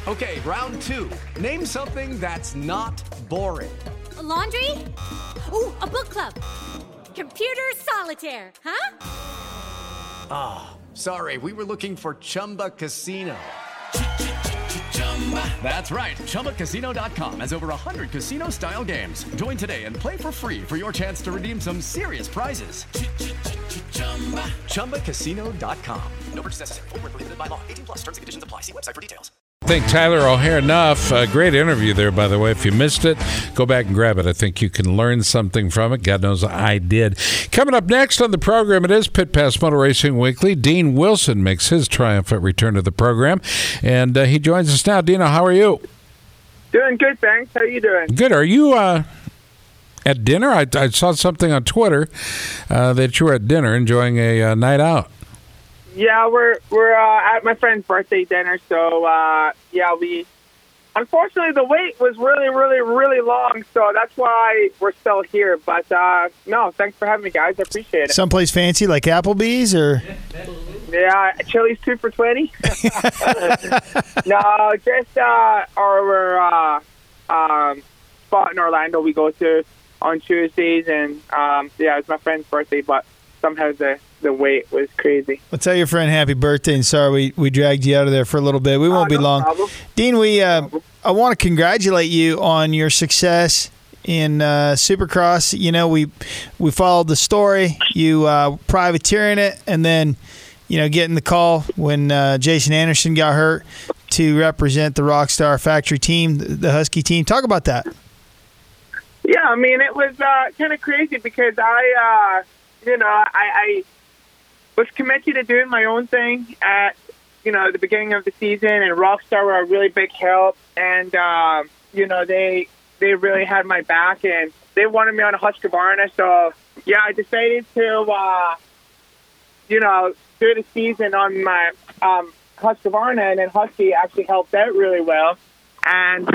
Okay, round 2. Name something that's not boring. A laundry? Ooh, a book club. Computer solitaire, huh? Sorry, we were looking for Chumba Casino. That's right. ChumbaCasino.com has over 100 casino-style games. Join today and play for free for your chance to redeem some serious prizes. ChumbaCasino.com. No purchase necessary. Void where prohibited by law. 18+. Terms and conditions apply. See website for details. Thank Tyler O'Hare enough. Great interview there, by the way. If you missed it, go back and grab it. I think you can learn something from it. God knows I did. Coming up next on the program, it is Pit Pass Motor Racing Weekly. Dean Wilson makes his triumphant return to the program, and he joins us now. Dino, how are you? Doing good, thanks. How are you doing? Good. Are you at dinner? I saw something on Twitter that you were at dinner enjoying a night out. Yeah, we're at my friend's birthday dinner, so we unfortunately the wait was really long, so that's why we're still here. But no, thanks for having me, guys. I appreciate it. Someplace fancy like Applebee's or? Yeah, Chili's 2 for $20. No, just our spot in Orlando we go to on Tuesdays, and it's my friend's birthday, but somehow the wait was crazy. Well, tell your friend happy birthday, and sorry we dragged you out of there for a little bit. We won't be long. Problem. Dean, I want to congratulate you on your success in Supercross. You know, we followed the story, you privateering it, and then, you know, getting the call when Jason Anderson got hurt to represent the Rockstar Factory team, the Husky team. Talk about that. Yeah, I mean, it was kind of crazy because I was committed to doing my own thing at, the beginning of the season, and Rockstar were a really big help, and, they really had my back, and they wanted me on a Husqvarna, so, yeah, I decided to, do the season on my Husqvarna, and then Husky actually helped out really well, and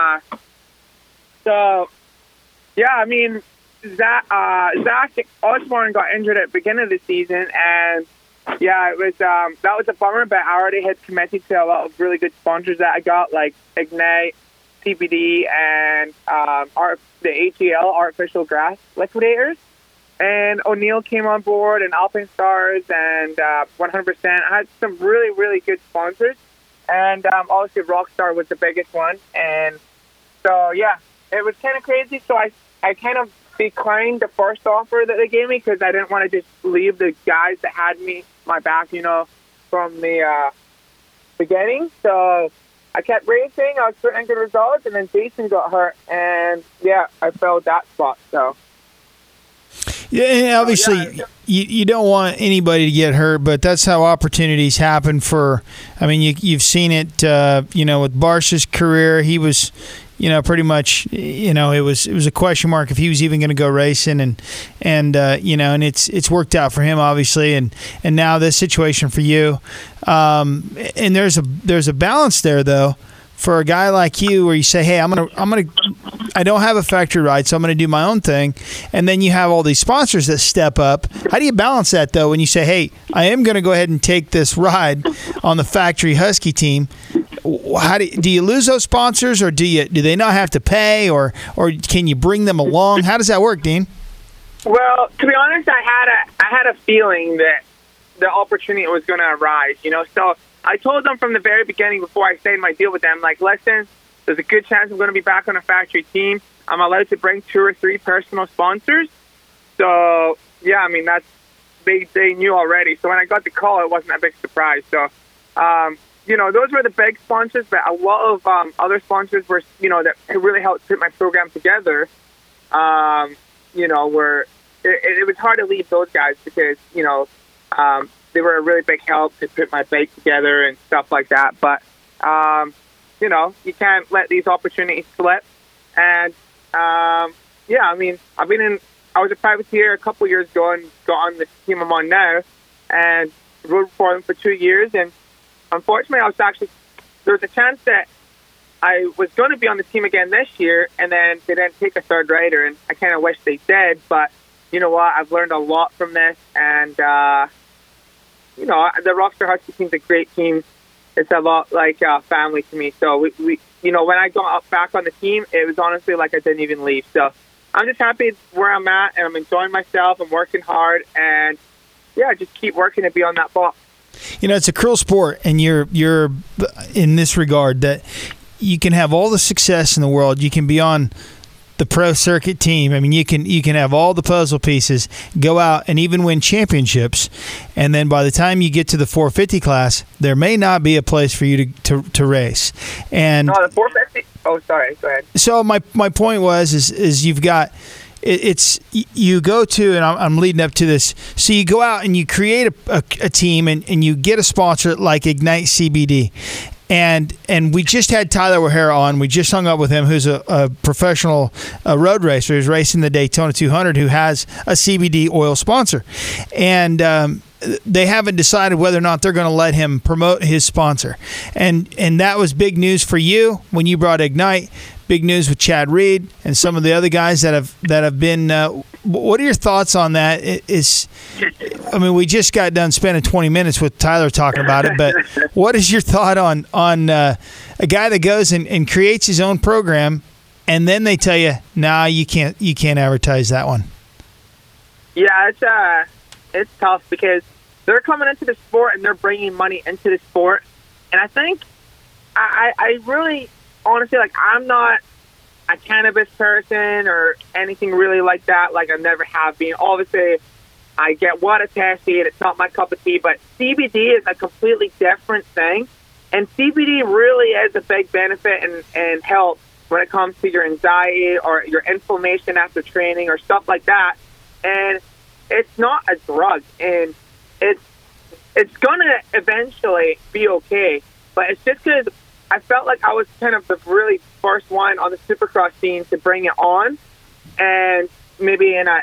yeah, I mean, Zach Osborne got injured at the beginning of the season, and yeah, it was that was a bummer. But I already had committed to a lot of really good sponsors that I got, like Ignite, CBD, and the ATL Artificial Grass Liquidators. And O'Neill came on board, and Alpine Stars, and 100%. I had some really good sponsors, and obviously Rockstar was the biggest one. And so yeah, it was kind of crazy. So I kind of declined the first offer that they gave me because I didn't want to just leave the guys that had my back, from the beginning. So I kept racing. I was getting good results, and then Jason got hurt, and yeah, I filled that spot. So yeah, and obviously you don't want anybody to get hurt, but that's how opportunities happen. You've seen it, with Barcia's career. He was, pretty much, it was a question mark if he was even going to go racing, and it's worked out for him, obviously, and now this situation for you, and there's a balance there though for a guy like you where you say, hey, I don't have a factory ride, so I'm going to do my own thing, and then you have all these sponsors that step up. How do you balance that though when you say, hey, I am going to go ahead and take this ride on the factory Husky team? How do you lose those sponsors, or do they not have to pay, or can you bring them along? How does that work, Dean? Well, to be honest, I had a feeling that the opportunity was going to arise. So I told them from the very beginning before I signed my deal with them, like, listen, there's a good chance I'm going to be back on a factory team. I'm allowed to bring 2 or 3 personal sponsors. So yeah, I mean they knew already. So when I got the call, it wasn't a big surprise. So. Those were the big sponsors, but a lot of other sponsors were, that really helped put my program together. It was hard to leave those guys because, they were a really big help to put my bike together and stuff like that. But, you can't let these opportunities slip. And, I was a privateer a couple years ago and got on the team I'm on now and rode for them for 2 years. And unfortunately, there was a chance that I was going to be on the team again this year, and then they didn't take a third rider, and I kind of wish they did. But you know what? I've learned a lot from this, and the Rockstar Husky team's a great team. it's a lot like family to me. So we when I got back on the team, it was honestly like I didn't even leave. So I'm just happy where I'm at, and I'm enjoying myself. I'm working hard, and just keep working to be on that ball. It's a cruel sport, and you're in this regard that you can have all the success in the world. You can be on the pro circuit team. I mean, you can have all the puzzle pieces, go out and even win championships, and then by the time you get to the 450 class, there may not be a place for you to race. And the 450. Oh, sorry. Go ahead. So my point is you've got. You go to, and I'm leading up to this. So you go out and you create a team, and you get a sponsor like Ignite CBD. And we just had Tyler O'Hara on. We just hung up with him, who's a professional road racer who's racing the Daytona 200, who has a CBD oil sponsor. And they haven't decided whether or not they're going to let him promote his sponsor. And that was big news for you when you brought Ignite. Big news with Chad Reed and some of the other guys that have been. What are your thoughts on that? We just got done spending 20 minutes with Tyler talking about it, but what is your thought on a guy that goes and creates his own program, and then they tell you, nah, you can't advertise that one? Yeah, it's tough because they're coming into the sport and they're bringing money into the sport, and I think I really. Honestly, I'm not a cannabis person or anything really like that. Like, I never have been. Obviously, I get what a tasty, and it's not my cup of tea. But CBD is a completely different thing. And CBD really is a big benefit and help when it comes to your anxiety or your inflammation after training or stuff like that. And it's not a drug. And it's going to eventually be okay. But it's just because I felt like I was kind of the really first one on the Supercross scene to bring it on, and maybe in a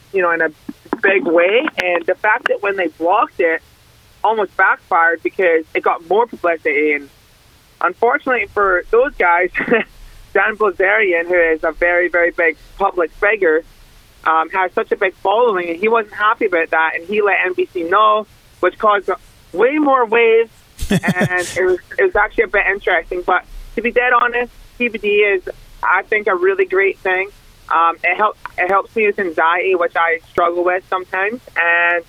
big way. And the fact that when they blocked it, almost backfired because it got more publicity. And unfortunately for those guys, Dan Bilzerian, who is a very, very big public figure, has such a big following, and he wasn't happy about that, and he let NBC know, which caused way more waves. And it was actually a bit interesting. But to be dead honest, CBD is, I think, a really great thing. It helps me with anxiety, which I struggle with sometimes, and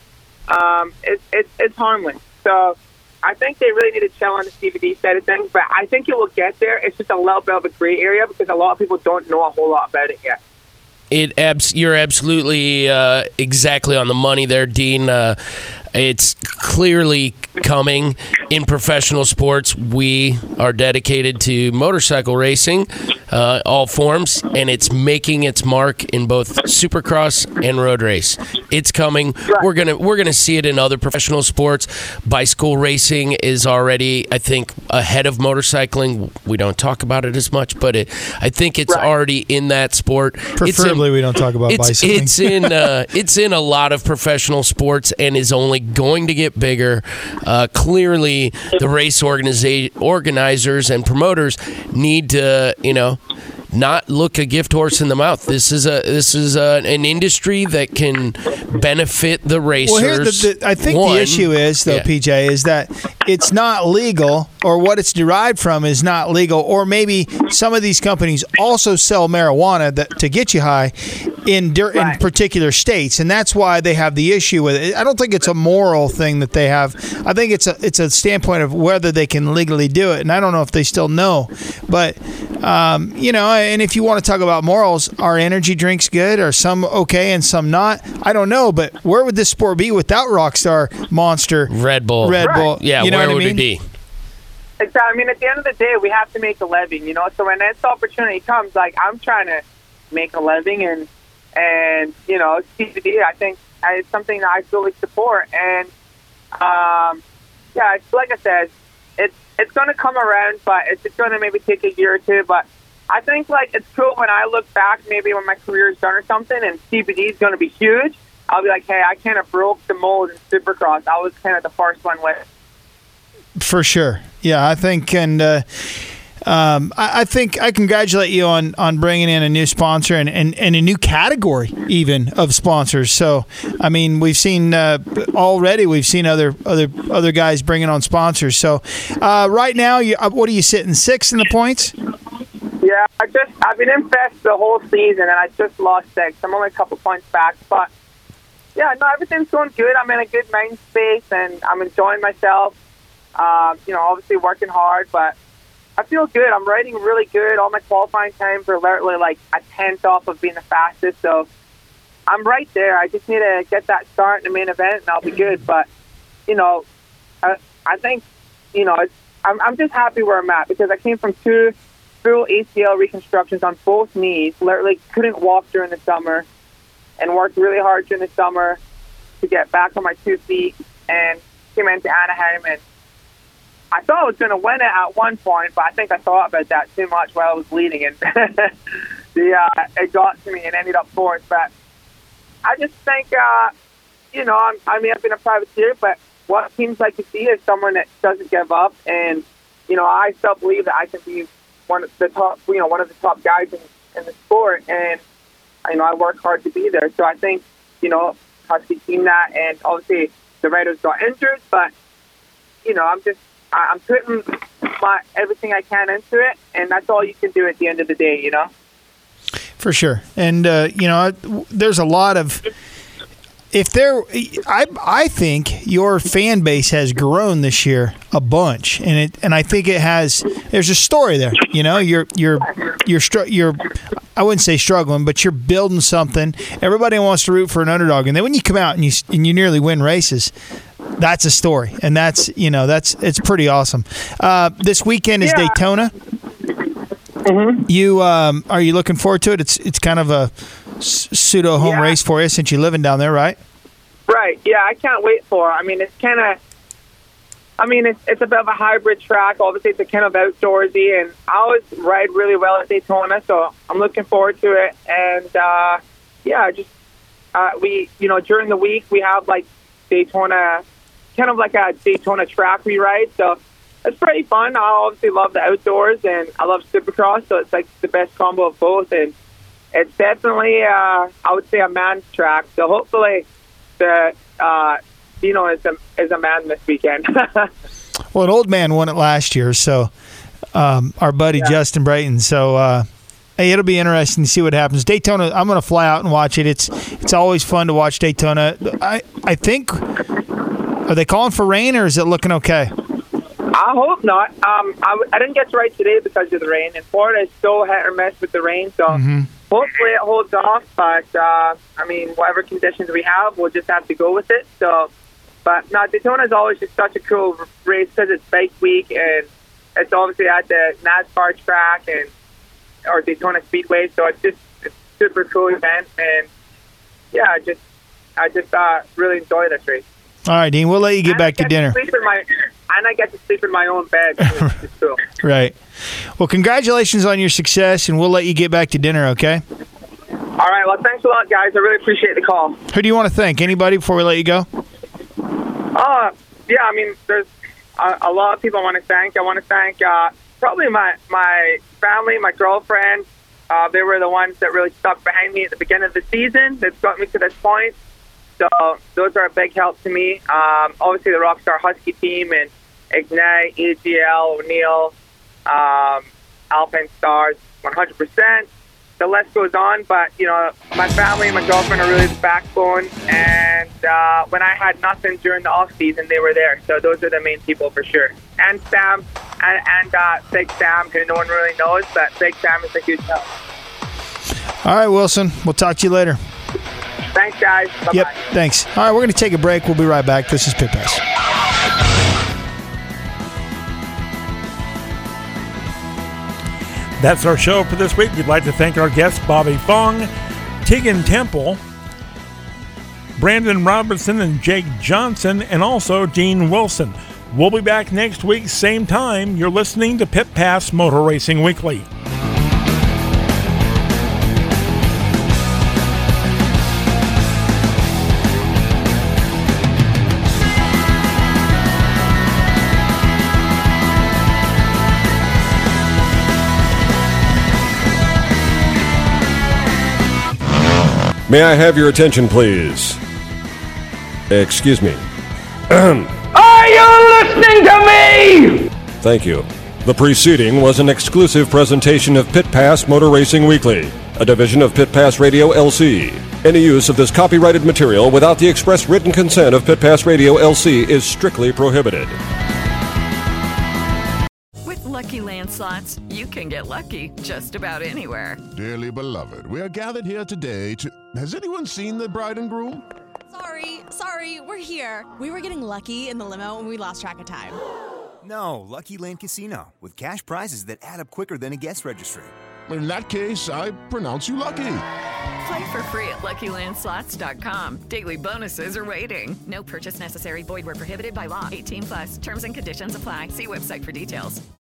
it's harmless. So I think they really need to chill on the CBD side of things. But I think it will get there. It's just a little bit of a gray area because a lot of people don't know a whole lot about it yet. You're absolutely exactly on the money there, Dean. It's clearly coming in professional sports. We are dedicated to motorcycle racing, all forms, and it's making its mark in both Supercross and road race. It's coming. We're gonna see it in other professional sports. Bicycle racing is already, I think, ahead of motorcycling. We don't talk about it as much, but I think it's already in that sport. Preferably, we don't talk about bicycling. It's in a lot of professional sports and is only going to get bigger. Clearly, the race organizers and promoters need to, not look a gift horse in the mouth. This is an industry that can benefit the racers. Well, I think the issue is, though, PJ, is that it's not legal, or what it's derived from is not legal, or maybe some of these companies also sell marijuana to get you high in particular states, and that's why they have the issue with it. I don't think it's a moral thing that they have. I think it's a standpoint of whether they can legally do it, and I don't know if they still know. But and if you want to talk about morals, are energy drinks good? Are some okay and some not? I don't know, but where would this sport be without Rockstar, Monster, Red Bull? Yeah, where would it be? Exactly. I mean, at the end of the day, we have to make a living, So when this opportunity comes, I'm trying to make a living, and CBD, I think, is something that I fully support. And it's like I said, it's going to come around, but it's going to maybe take a year or two. But I think it's cool when I look back, maybe when my career is done or something, and CBD is going to be huge. I'll be like, hey, I kind of broke the mold in Supercross. I was kind of the first one with it. For sure. Yeah, I think, and I think I congratulate you on bringing in a new sponsor and a new category even of sponsors. So, I mean, we've seen already. We've seen other guys bringing on sponsors. So, right now, what are you sitting 6 in the points? Yeah, I've been in fifth the whole season, and I just lost 6. I'm only a couple points back, but yeah, no, everything's going good. I'm in a good mind space, and I'm enjoying myself. Obviously working hard, but I feel good. I'm riding really good. All my qualifying times are literally like a tenth off of being the fastest, so I'm right there. I just need to get that start in the main event, and I'll be good. But I think I'm just happy where I'm at because I came from 2 full ACL reconstructions on both knees. Literally couldn't walk during the summer, and worked really hard during the summer to get back on my 2 feet, and came into Anaheim, and I thought I was going to win it at one point, but I think I thought about that too much while I was leading, and it got to me and ended up fourth. But I just think, I've been a privateer, but what teams like to see is someone that doesn't give up, and I still believe that I can be one of the top guys in the sport, and I work hard to be there. So I think Husky seen that, and obviously the riders got injured, but I'm putting everything I can into it, and that's all you can do at the end of the day, For sure. And, there's a lot of... I think your fan base has grown this year a bunch, and I think it has. There's a story there. You're I wouldn't say struggling, but you're building something. Everybody wants to root for an underdog, and then when you come out and you nearly win races, that's a story, and it's pretty awesome. This weekend is Daytona. Mm-hmm. Are you looking forward to it? It's kind of a pseudo home race for you since you're living down there, right? Right. Yeah, I can't wait for it. I mean, it's kind of. It's a bit of a hybrid track. Obviously, it's a kind of outdoorsy, and I always ride really well at Daytona, so I'm looking forward to it. And we during the week we have like Daytona, kind of like a Daytona track we ride, so it's pretty fun. I obviously love the outdoors, and I love Supercross, so it's like the best combo of both. And it's definitely, I would say, a man's track. So hopefully, the is a man this weekend. Well, an old man won it last year, so our buddy Justin Brayton. So hey, it'll be interesting to see what happens. Daytona, I'm going to fly out and watch it. It's always fun to watch Daytona. I think, are they calling for rain, or is it looking okay? I hope not. I didn't get to ride today because of the rain, and Florida is so hit or miss with the rain, so hopefully it holds off. But whatever conditions we have, we'll just have to go with it. So, but no, Daytona is always just such a cool race because it's bike week, and it's obviously at the NASCAR track or Daytona Speedway, so it's a super cool event, and I just really enjoy this race. All right, Dean, we'll let you get back to dinner. And I get to sleep in my own bed. It's cool. Right. Well, congratulations on your success, and we'll let you get back to dinner, okay? All right. Well, thanks a lot, guys. I really appreciate the call. Who do you want to thank? Anybody before we let you go? There's a lot of people I want to thank. I want to thank probably my family, my girlfriend. They were the ones that really stuck behind me at the beginning of the season. That's got me to this point. So those are a big help to me. Obviously, the Rockstar Husky team and Ignite, AGL, O'Neill, Alpine Stars, 100%. The list goes on, but, my family and my girlfriend are really the backbone. And when I had nothing during the off-season, they were there. So those are the main people for sure. And Sam, and Big Sam, who no one really knows, but Big Sam is a huge help. All right, Wilson. We'll talk to you later. Thanks, guys. Bye-bye. Yep, thanks. All right, we're going to take a break. We'll be right back. This is Pit Pass. That's our show for this week. We'd like to thank our guests, Bobby Fong, Tegan Temple, Brandon Robertson, and Jake Johnson, and also Dean Wilson. We'll be back next week, same time. You're listening to Pit Pass Motor Racing Weekly. May I have your attention, please? Excuse me. Are you listening to me? Thank you. The preceding was an exclusive presentation of Pit Pass Motor Racing Weekly, a division of Pit Pass Radio LC. Any use of this copyrighted material without the express written consent of Pit Pass Radio LC is strictly prohibited. With Lucky Land Slots, you can get lucky just about anywhere. Dearly beloved, we are gathered here today to... Has anyone seen the bride and groom? Sorry, we're here. We were getting lucky in the limo and we lost track of time. No, Lucky Land Casino, with cash prizes that add up quicker than a guest registry. In that case, I pronounce you lucky. Play for free at LuckyLandSlots.com. Daily bonuses are waiting. No purchase necessary. Void where prohibited by law. 18+. Terms and conditions apply. See website for details.